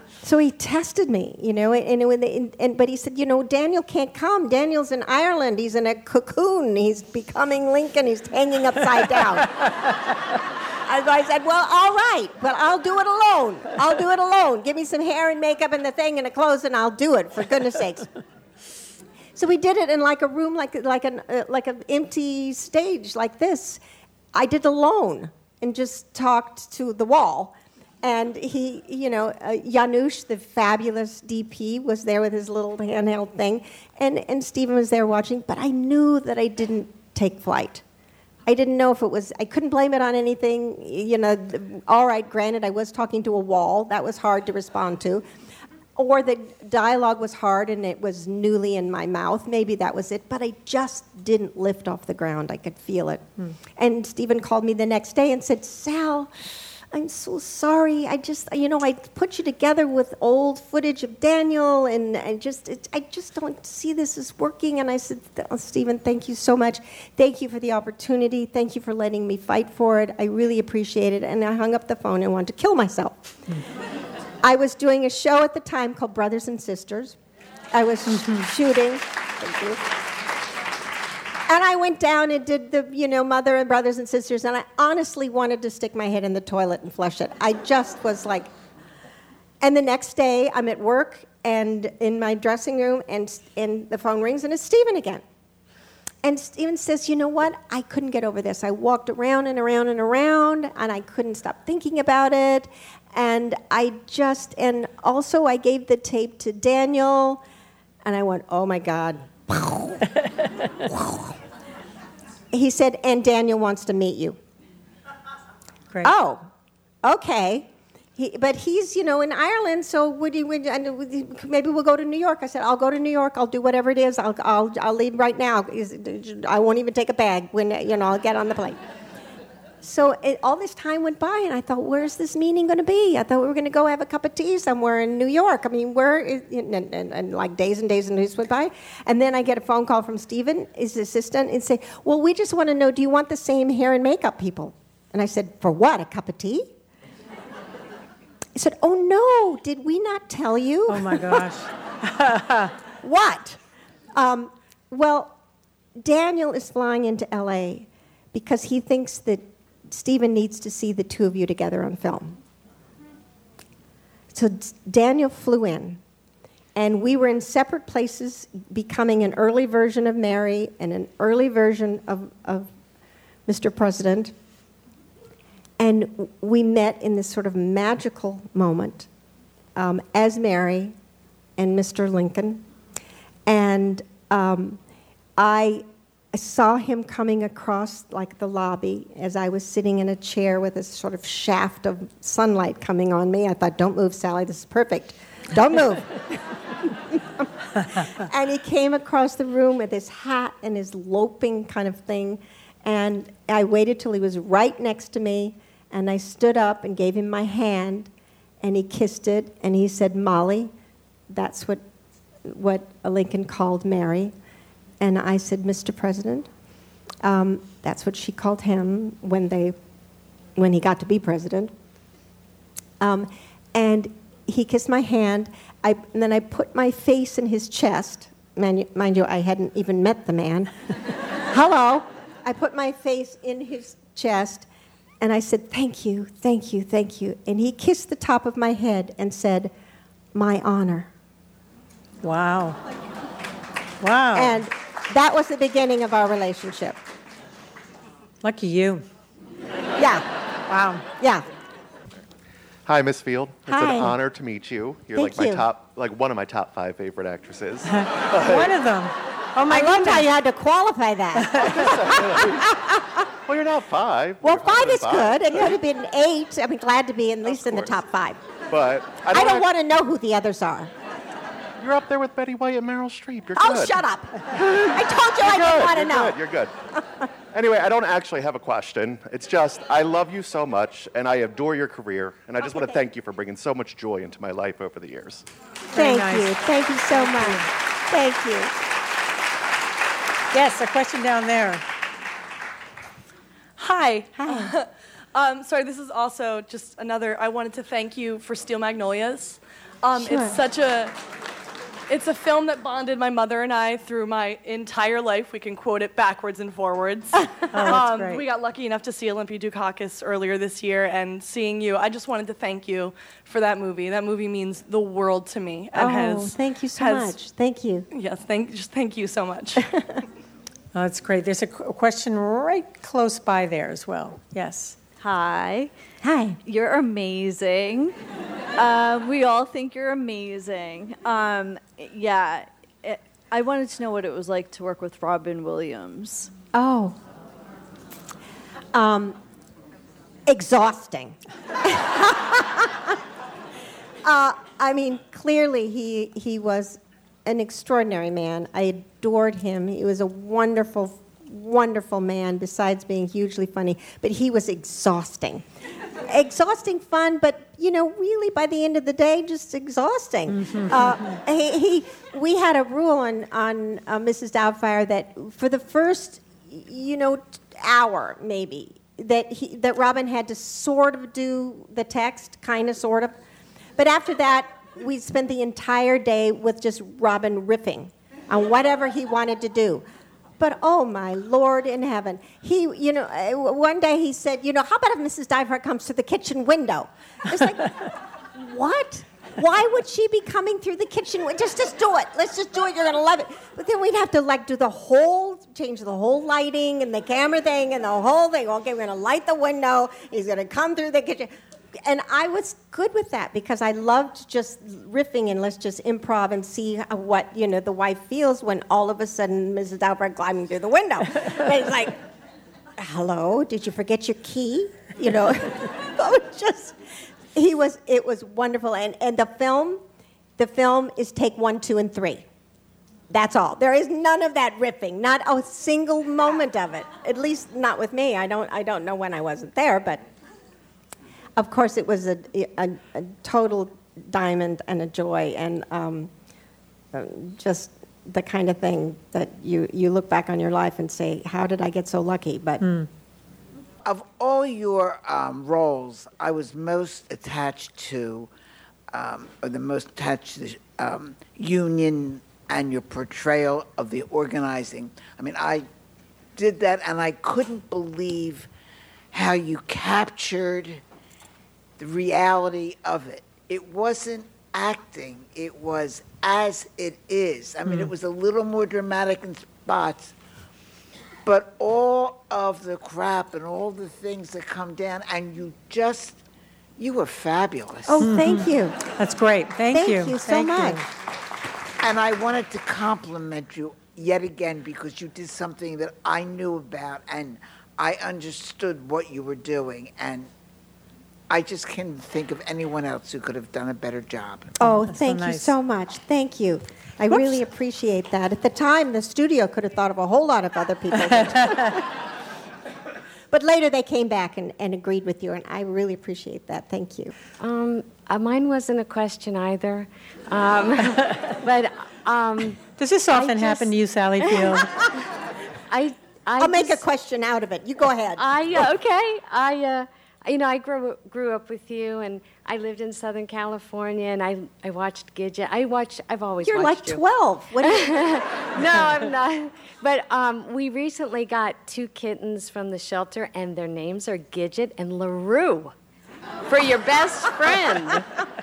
So he tested me, you know, and, and, and, and but he said, you know, Daniel can't come. Daniel's in Ireland. He's in a cocoon. He's becoming Lincoln. He's hanging upside down. And so I said, well, all right, but I'll do it alone. I'll do it alone. Give me some hair and makeup and the thing and the clothes, and I'll do it, for goodness sakes. So we did it in like a room, like like an uh, like an empty stage like this. I did alone and just talked to the wall. And he, you know, uh, Janusz, the fabulous D P, was there with his little handheld thing, and and Stephen was there watching. But I knew that I didn't take flight. I didn't know if it was, I couldn't blame it on anything. You know, all right, granted, I was talking to a wall. That was hard to respond to. Or the dialogue was hard and it was newly in my mouth. Maybe that was it. But I just didn't lift off the ground. I could feel it. Hmm. And Stephen called me the next day and said, Sal, I'm so sorry. I just, you know, I put you together with old footage of Daniel, and I just, it, I just don't see this as working. And I said, oh, Stephen, thank you so much. Thank you for the opportunity. Thank you for letting me fight for it. I really appreciate it. And I hung up the phone and wanted to kill myself. I was doing a show at the time called Brothers and Sisters. I was mm-hmm. shooting. Thank you. And I went down and did the, you know, Mother and Brothers and Sisters, and I honestly wanted to stick my head in the toilet and flush it. I just was like, and the next day I'm at work and in my dressing room, and and the phone rings, and it's Stephen again. And Stephen says, you know what? I couldn't get over this. I walked around and around and around, and I couldn't stop thinking about it. And I just, and also I gave the tape to Daniel, and I went, oh my God. He said, and Daniel wants to meet you. Great. Oh, okay. He, but he's, you know, in Ireland, so would you, would, maybe we'll go to New York. I said, I'll go to New York. I'll do whatever it is. I'll, I'll, I'll leave right now. I won't even take a bag when, you know, I'll get on the plane. So it, all this time went by, and I thought, where's this meeting going to be? I thought we were going to go have a cup of tea somewhere in New York. I mean, where is, and, and, and like days and days and days went by. And then I get a phone call from Stephen, his assistant, and say, well, we just want to know, do you want the same hair and makeup people? And I said, for what, a cup of tea? He said, oh, no, did we not tell you? Oh, my gosh. What? Um, well, Daniel is flying into L A because he thinks that Stephen needs to see the two of you together on film. So Daniel flew in, and we were in separate places, becoming an early version of Mary and an early version of, of Mister President. And we met in this sort of magical moment um, as Mary and Mister Lincoln. And um, I... I saw him coming across like the lobby as I was sitting in a chair with a sort of shaft of sunlight coming on me. I thought, don't move, Sally, this is perfect. Don't move. And he came across the room with his hat and his loping kind of thing. And I waited till he was right next to me, and I stood up and gave him my hand, and he kissed it, and he said, Molly, that's what, what Lincoln called Mary. And I said, Mister President, um, that's what she called him when they, when he got to be president. Um, and he kissed my hand, I, and then I put my face in his chest. Man, mind you, I hadn't even met the man. Hello. I put my face in his chest, and I said, thank you, thank you, thank you. And he kissed the top of my head and said, my honor. Wow. Wow. And that was the beginning of our relationship. Lucky you. Yeah. Wow. Yeah. Hi, Miss Field. It's Hi. an honor to meet you. You're Thank like my you. top, like one of my top five favorite actresses. One of them. Oh my I loved goodness. how you had to qualify that. Well, you're not five. Well, You're five is five. good. It could have been eight. I'm glad to be at least in the course. top five. But I I don't, don't act- want to know who the others are. You're up there with Betty White and Meryl Streep. You're Oh, good. shut up. I told you I You're didn't good. want to You're know. good. You're good. Anyway, I don't actually have a question. It's just I love you so much, and I adore your career, and I just Okay, want to thank you for bringing so much joy into my life over the years. Very Thank nice. you. Thank you so much. Thank you. Yes, a question down there. Hi. Hi. um, sorry, this is also just another, I wanted to thank you for Steel Magnolias. Um, Sure. It's such a, it's a film that bonded my mother and I through my entire life. We can quote it backwards and forwards. Oh, that's um, great. we got lucky enough to see Olympia Dukakis earlier this year, and seeing you, I just wanted to thank you for that movie. That movie means the world to me. And Oh, has, thank you so has- much. Thank you. Yes, thank, just thank you so much. Oh, that's great. There's a qu- question right close by there as well. Yes. Hi. Hi. You're amazing. uh, we all think you're amazing. Um, yeah, it, I wanted to know what it was like to work with Robin Williams. Oh. Um, exhausting. uh, I mean, clearly he he was an extraordinary man. I adored him. He was a wonderful, wonderful man, besides being hugely funny. But he was exhausting. Exhausting fun, but, you know, really by the end of the day, just exhausting. Uh, he, he, we had a rule on, on uh, Missus Doubtfire that for the first, you know, t- hour, maybe, that, he, that Robin had to sort of do the text, kind of, sort of. But after that, we spent the entire day with just Robin riffing on whatever he wanted to do. But oh my Lord in heaven, he, you know, uh, one day he said, you know, how about if Missus Divehart comes through the kitchen window? It's like, what? Why would she be coming through the kitchen window? Just, just do it. Let's just do it. You're gonna love it. But then we'd have to like do the whole, change the whole lighting and the camera thing and the whole thing. Okay, we're gonna light the window. He's gonna come through the kitchen. And I was good with that because I loved just riffing and let's just improv and see how, what, you know, the wife feels when all of a sudden Missus Doubtfire climbing through the window. But it's like, hello, did you forget your key? You know, just, he was, it was wonderful. And, and the film, the film is take one, two, and three. That's all. There is none of that riffing, not a single moment of it. At least not with me. I don't, I don't know when I wasn't there, but of course, it was a, a, a total diamond and a joy, and um, uh, just the kind of thing that you, you look back on your life and say, how did I get so lucky? But Mm. Of all your um, roles, I was most attached to, um, or the most attached to the um, union and your portrayal of the organizing. I mean, I did that, and I couldn't believe how you captured the reality of it. It wasn't acting, it was as it is. I mean, Mm. it was a little more dramatic in spots, but all of the crap and all the things that come down, and you just, you were fabulous. oh, thank you. That's great. Thank, Thank you. you so Thank much. And I wanted to compliment you yet again because you did something that I knew about and I understood what you were doing, and I just can't think of anyone else who could have done a better job. Oh, That's so thank you nice. so much. Thank you. I Whoops. really appreciate that. At the time, the studio could have thought of a whole lot of other people. But later they came back and, and agreed with you, and I really appreciate that. Thank you. Um, uh, mine wasn't a question either. Um, but um, Does this often I happen just- to you, Sally Field? I, I I'll make a just- question out of it. You go ahead. I uh, okay. I uh, you know I grew grew up with you, and I lived in Southern California, and I I watched Gidget. I watched. I've always You're like watched you. twelve. What do you? No, I'm not. But um, we recently got two kittens from the shelter, and their names are Gidget and LaRue, for your best friend.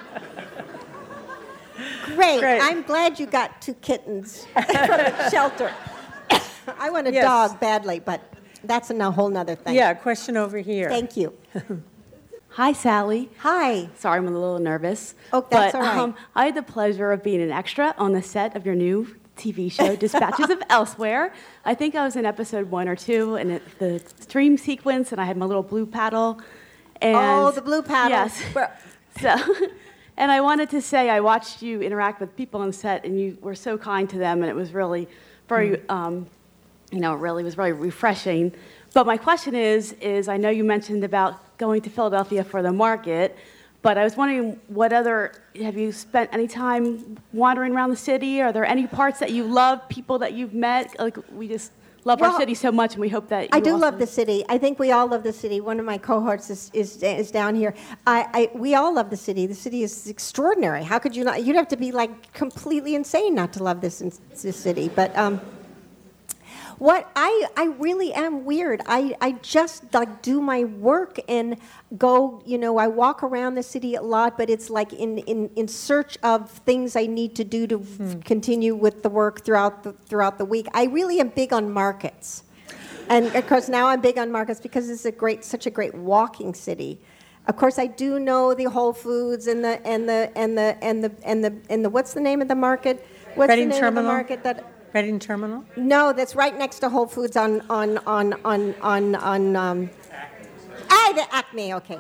Great. Great. I'm glad you got two kittens from the shelter. I want a Yes. dog badly, but that's a no- whole nother thing. Yeah, question over here. Thank you. Hi, Sally. Hi. Sorry, I'm a little nervous. Oh, that's but, all right. Um, I had the pleasure of being an extra on the set of your new T V show, Dispatches of Elsewhere. I think I was in episode one or two, and it, the stream sequence, and I had my little blue paddle. And Oh, the blue paddle. Yes. So, and I wanted to say I watched you interact with people on set, and you were so kind to them, and it was really very, Mm. um, you know, it really was very refreshing. But my question is, is I know you mentioned about going to Philadelphia for the market, but I was wondering what other, have you spent any time wandering around the city? Are there any parts that you love, people that you've met? Like, we just love Well, our city so much, and we hope that you I do also... love the city. I think we all love the city. One of my cohorts is is, is down here. I, I we all love the city. The city is extraordinary. How could you not? You'd have to be like completely insane not to love this this city. But um, what I I really am weird. I I just like do my work and go. You know, I walk around the city a lot, but it's like in in, in search of things I need to do to f- continue with the work throughout the throughout the week. I really am big on markets. And of course, now I'm big on markets because it's a great, such a great walking city. Of course, I do know the Whole Foods and the and the and the and the and the and the what's the name of the market? What's Reading the name Terminal? of the market that? Reading Terminal? No, that's right next to Whole Foods on on on on on on. Um, ah, the Acme. Okay.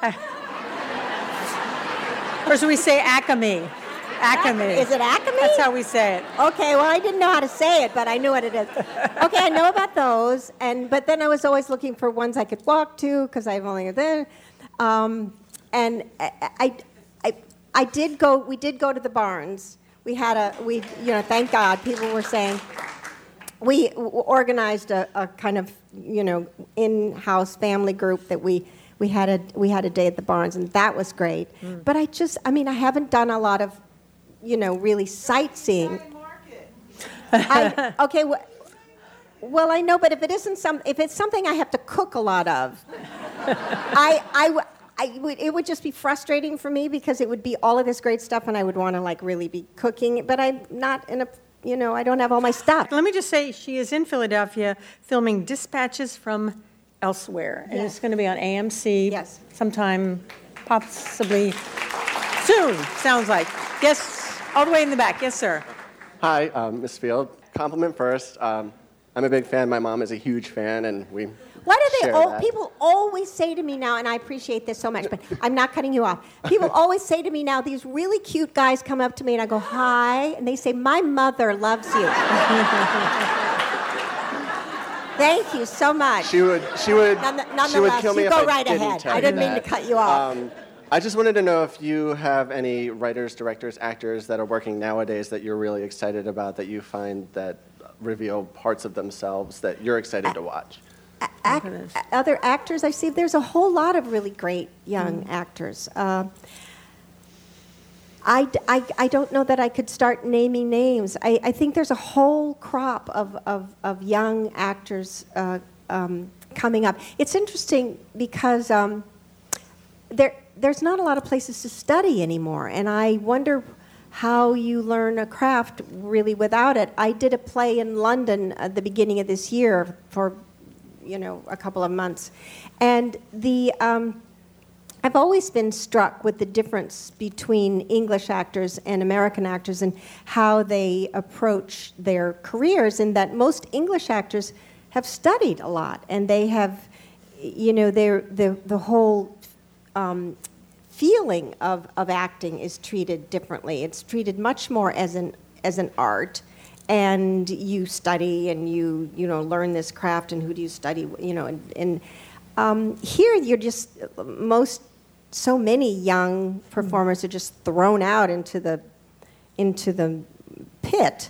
Or should we say Acme? Acme. Is it Acme? That's how we say it. Okay, well, I didn't know how to say it, but I knew what it is. Okay, I know about those, and but then I was always looking for ones I could walk to because I've only there. Um, and I, I, I, I did go. We did go to the Barnes. We had a. We, you know, thank God, people were saying. We w- organized a, a kind of, you know, in-house family group that we. We had a we had a day at the Barnes, and that was great. Mm. But I just, I mean, I haven't done a lot of, you know, really sightseeing. I, okay, well, well, I know, but if it isn't some, if it's something I have to cook a lot of, I, I, I would, it would just be frustrating for me because it would be all of this great stuff, and I would want to like really be cooking. But I'm not in a, you know, I don't have all my stuff. Let me just say, she is in Philadelphia filming Dispatches from Elsewhere, and Yes. it's going to be on A M C Yes. sometime, possibly soon, sounds like. Yes, all the way in the back. Yes, sir. Hi, um, Miz Field. Compliment first. Um, I'm a big fan. My mom is a huge fan, and we Why do they share all, that. people always say to me now, and I appreciate this so much, but I'm not cutting you off. People always say to me now, these really cute guys come up to me and I go, hi, and they say, my mother loves you. Thank you so much. She would, she would, None, she would nonetheless, kill me you if go I right didn't ahead. tell I you didn't mean that. to cut you off. Um, I just wanted to know if you have any writers, directors, actors that are working nowadays that you're really excited about, that you find that reveal parts of themselves that you're excited to watch. Ac- other actors I see, there's a whole lot of really great young mm. actors. Uh, I, I, I don't know that I could start naming names. I, I think there's a whole crop of, of, of young actors uh, um, coming up. It's interesting because um, there there's not a lot of places to study anymore, and I wonder how you learn a craft really without it. I did a play in London at the beginning of this year for, you know, a couple of months, and the um, I've always been struck with the difference between English actors and American actors and how they approach their careers, in that most English actors have studied a lot, and they have, you know, their the the whole um, feeling of, of acting is treated differently. It's treated much more as an as an art, and you study and you you know learn this craft, and who do you study, you know, and, and um, here you're just most so many young performers are just thrown out into the into the pit,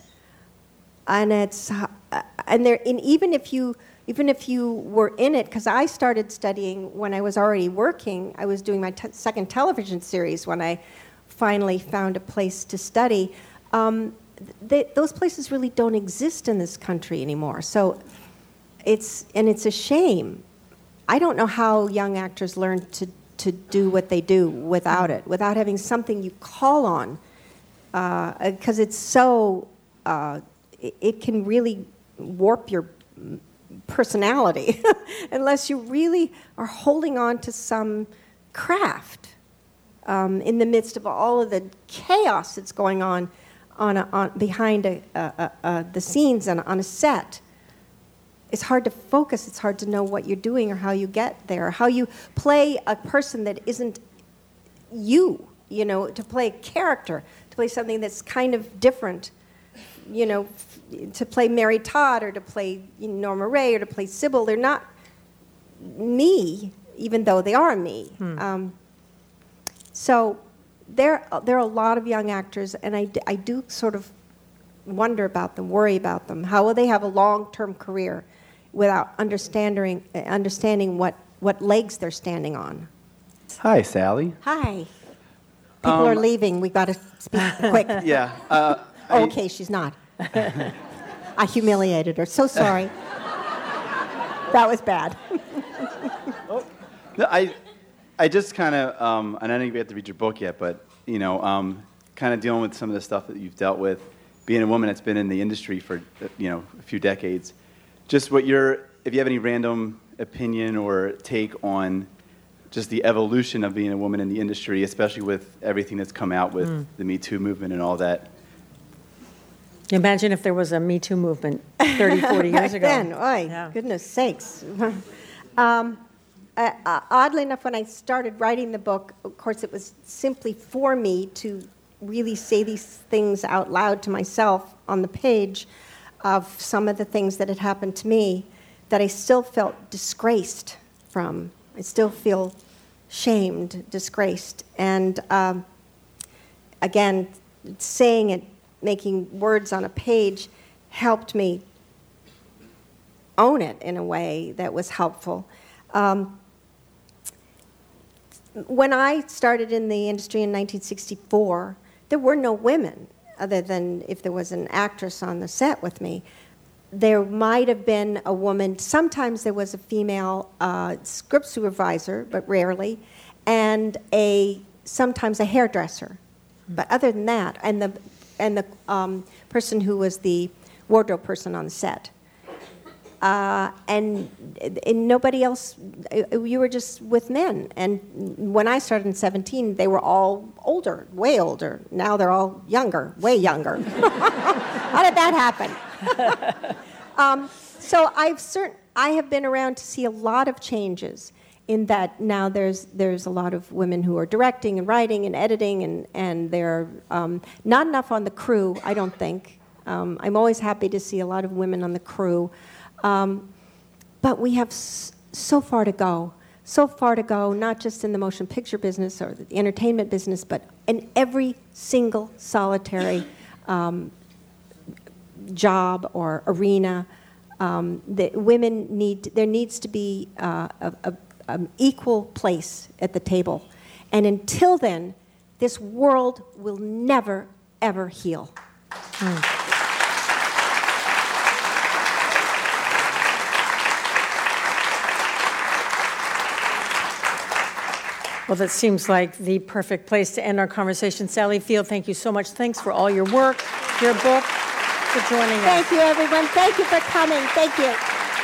and it's and there and even if you even if you were in it, because I started studying when I was already working. I was doing my te- second television series when I finally found a place to study. Um, they, those places really don't exist in this country anymore. So it's and it's a shame. I don't know how young actors learn to to do what they do without it, without having something you call on, because uh, it's so, uh, it, it can really warp your personality unless you really are holding on to some craft um, in the midst of all of the chaos that's going on, on, a, on behind a, a, a, a, the scenes and on a set. It's hard to focus. It's hard to know what you're doing or how you get there, how you play a person that isn't you, you know, to play a character, to play something that's kind of different, you know, to play Mary Todd or to play Norma Ray or to play Sybil. They're not me, even though they are me. Hmm. Um, so there, there are a lot of young actors, and I, I do sort of wonder about them, worry about them. How will they have a long-term career? without understanding understanding what, what legs they're standing on. Hi, Sally. Hi. People Um, are leaving. We got to speak quick. Yeah. Uh, oh, I- okay, she's not. I humiliated her. So sorry. That was bad. No, I, I just kind of, um, and I didn't get to read your book yet, but, you know, um, kind of dealing with some of the stuff that you've dealt with, being a woman that's been in the industry for, you know, a few decades. Just what your, if you have any random opinion or take on just the evolution of being a woman in the industry, especially with everything that's come out with Mm. the Me Too movement and all that. Imagine if there was a Me Too movement thirty, forty years Back ago. then, oy, goodness sakes. um, uh, uh, oddly enough, when I started writing the book, of course, it was simply for me to really say these things out loud to myself on the page of some of the things that had happened to me that I still felt disgraced from. I still feel shamed, disgraced. And um, again, saying it, making words on a page helped me own it in a way that was helpful. Um, when I started in the industry in nineteen sixty-four, there were no women, other than if there was an actress on the set with me. There might have been a woman, sometimes there was a female uh, script supervisor, but rarely, and a sometimes a hairdresser. But other than that, and the and the um, person who was the wardrobe person on the set. Uh, and, and nobody else, you were just with men. And when I started in seventeen, they were all older, way older. Now they're all younger, way younger. How did that happen? um, so I've certain, I have been around to see a lot of changes in that now there's there's a lot of women who are directing and writing and editing, and, and they're um, not enough on the crew, I don't think. Um, I'm always happy to see a lot of women on the crew. Um, but we have s- so far to go, so far to go, not just in the motion picture business or the entertainment business, but in every single solitary um, job or arena. Um, the women need, there needs to be uh, a, a, an equal place at the table. And until then, this world will never, ever heal. Mm. Well, that seems like the perfect place to end our conversation. Sally Field, thank you so much. Thanks for all your work, your book, for joining us. Thank you, everyone. Thank you for coming. Thank you.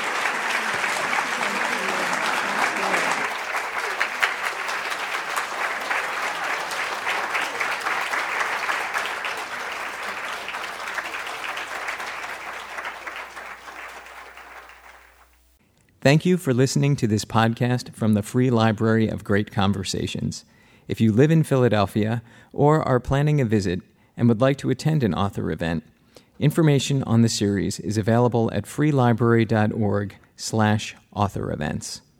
Thank you for listening to this podcast from the Free Library of Great Conversations. If you live in Philadelphia or are planning a visit and would like to attend an author event, information on the series is available at freelibrary dot org slash author events.